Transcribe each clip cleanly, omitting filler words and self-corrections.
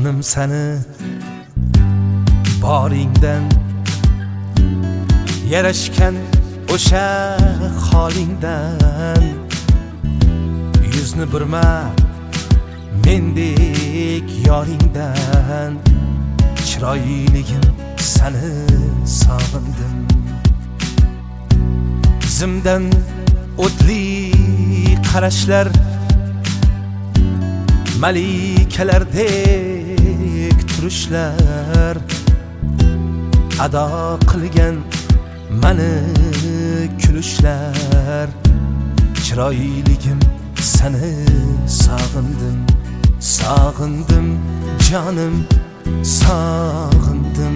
Jonim seni boringdan, yarashgan o'sha holingdan, yuzni burma mendek yoringdan. Chiroyligim seni sog'indim, zimdan o'tli qarashlar, malikalardek turishlar, ado qilgan mani kulishlar. Chiroyligim seni sog'indim, sog'indim jonim, sog'indim.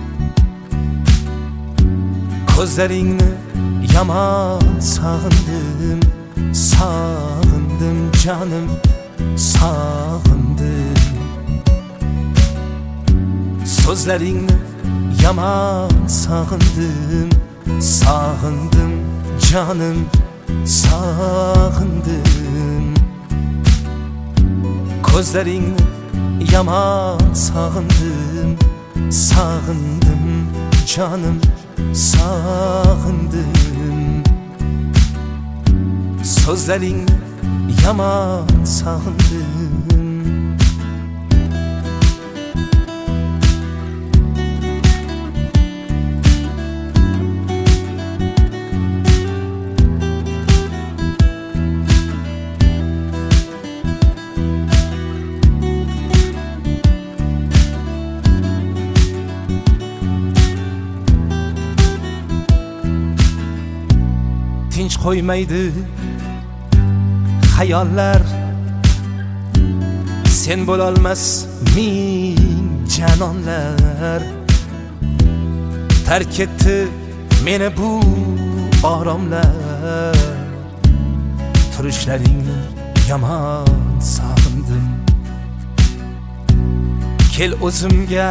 Ko'zlaringni yomon sog'indim, sog'indim jonim, sog'indim. So'zlaringni yomon sog'indim, sog'indim jonim, sog'indim. Ko'zlaringni yomon sog'indim, sog'indim jonim, sog'indim. So'zlaringni yomon sog'indim. Tinch qo'ymaydi xayollar, sen bo'lolmas ming janonlar. Tark etdi meni bu oromlar, turishlaringni yomon sog'indim. Kel o'zimga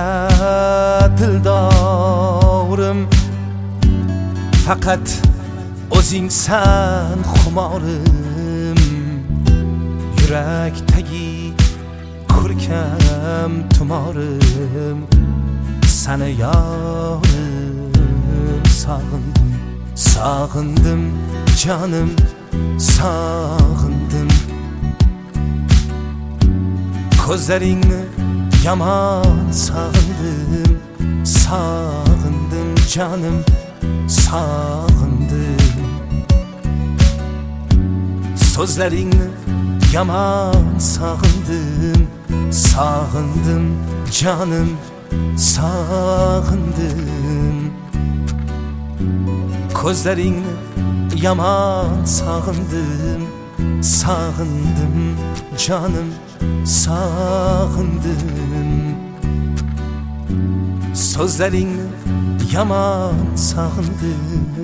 dildorim, faqat o'zingsan xumorim. Yurakdagi ko'rkam tumorim, seni yorim sog'indim, sog'indim jonim, sog'indim. Ko'zlaringni yomon sog'indim, sog'indim jonim, sog'indim. So'zlaringni yomon sog'indim, sog'indim jonim, sog'indim. Ko'zlaringni yomon sog'indim, sog'indim jonim, sog'indim. So'zlaringni yomon sog'indim.